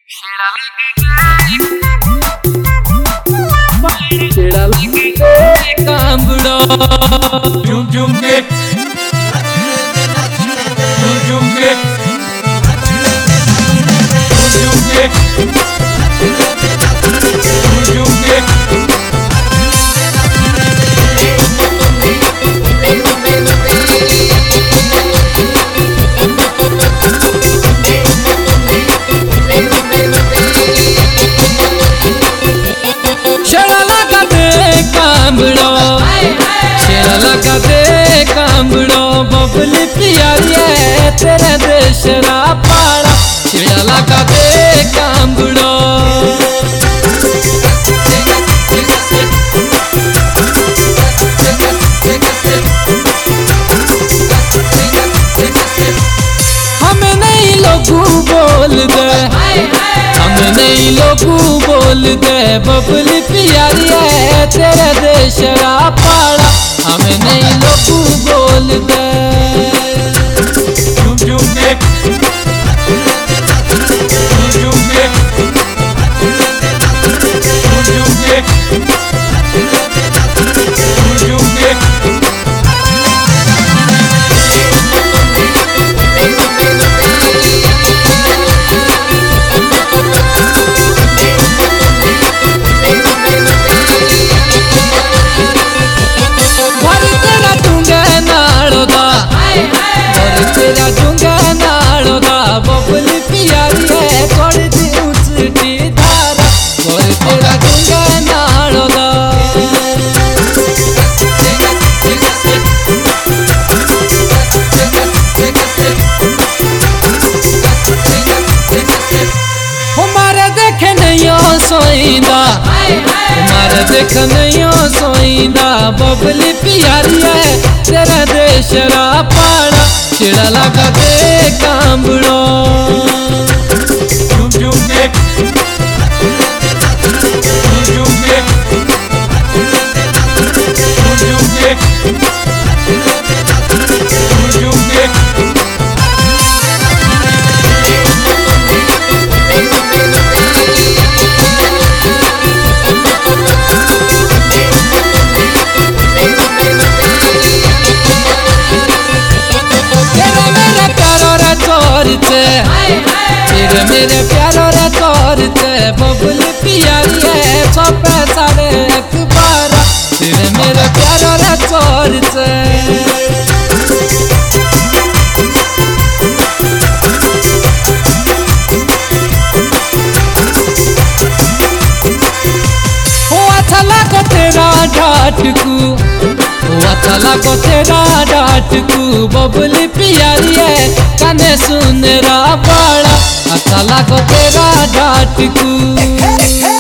छेड़ा लगे कांबड़ो झूम झूम के झूम झूम के झूम के झूम के कांबड़ो बबल प्यारी है तेरे देश रा पाड़ा छेड़ा लगा दे कांबड़ो हमें नहीं लोगू बोल दे हमें नहीं लोगू बोल दे बबल प्यारी है तेरे देश रा पाड़ा हमें नहीं लोगू बोल दे झूम झूम के झूम के झूम के झूम के बबल प्यारी है थोड़ी सी ऊंची धारा और तेरा डूंगा नाड़ो दा हमारे देखे नहीं सोईंदा हमारे देखे नहीं सोईंदा बबल प्यारी है तेरा देश रा पाड़ा छेड़ा लगा दे कांबड़ो झूम झूम के झूम के झूम के झूम के तेरे मेरे प्यारो रे तोरते बबल प्यारी है छपे सारे अखबार तेरे मेरे प्यारो रे तोरते अच्छा लगो तेरा ढाटकू अच्छा लगो तेरा ढाटकू बबल प्यारी है कने सुन रा बड़ा अच्छा लगो तेरा ढाटकू।